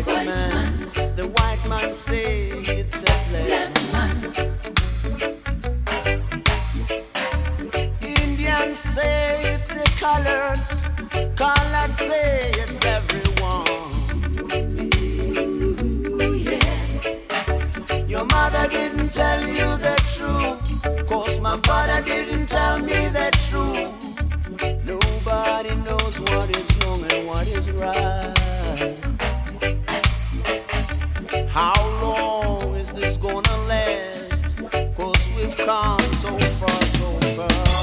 white man. The white man say it's the black man. Indians say it's the colors. Colors say it's everyone. Your mother didn't tell you the truth, 'cause my father didn't tell me the truth. Nobody knows what is wrong and what is right. How long is this gonna last? 'Cause we've come so far, so fast.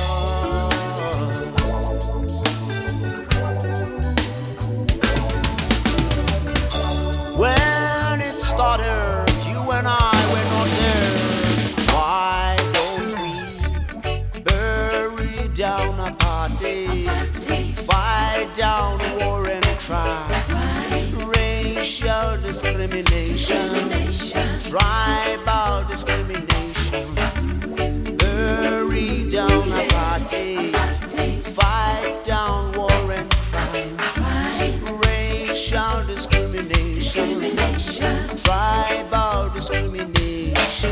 When it started, you and I were not there. Why don't we bury down a party, fight down war and crime, racial discrimination, tribal discrimination, bury down a party, fight down war and crime, racial discrimination, tribal discrimination.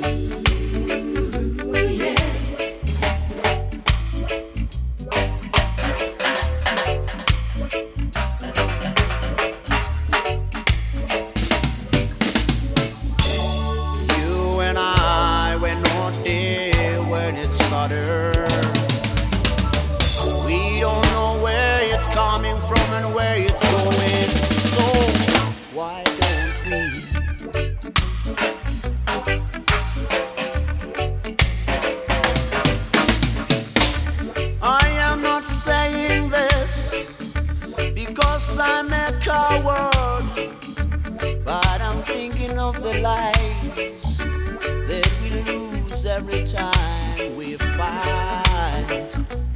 You and I were not there when it started. We don't know where it's coming from and where it's going. So why don't we? I am not saying this because I'm a coward, but I'm thinking of the lives that we lose every time we fight.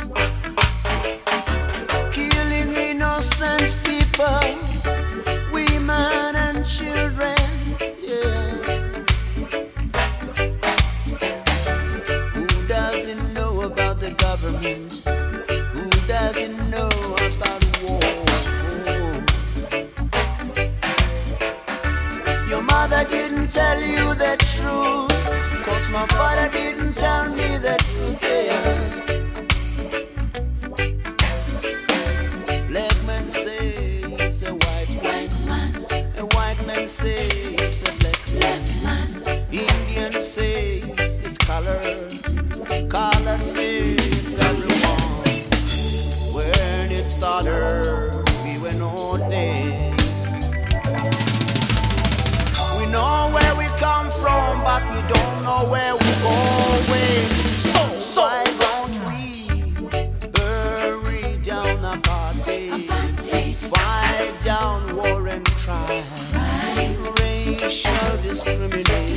Killing innocent people, women and children, yeah. Who doesn't know about the government? Who doesn't know about wars? Your mother didn't tell you the truth, 'cause my father didn't tell me the truth, yeah. Black man say it's a white man. A white man say it's a black man. Indian say it's color. Color say it's everyone. When it started, we were not there. We know where we come from, but we don't know where we're going. So why don't we bury down a party, fight down war and crime, racial discrimination,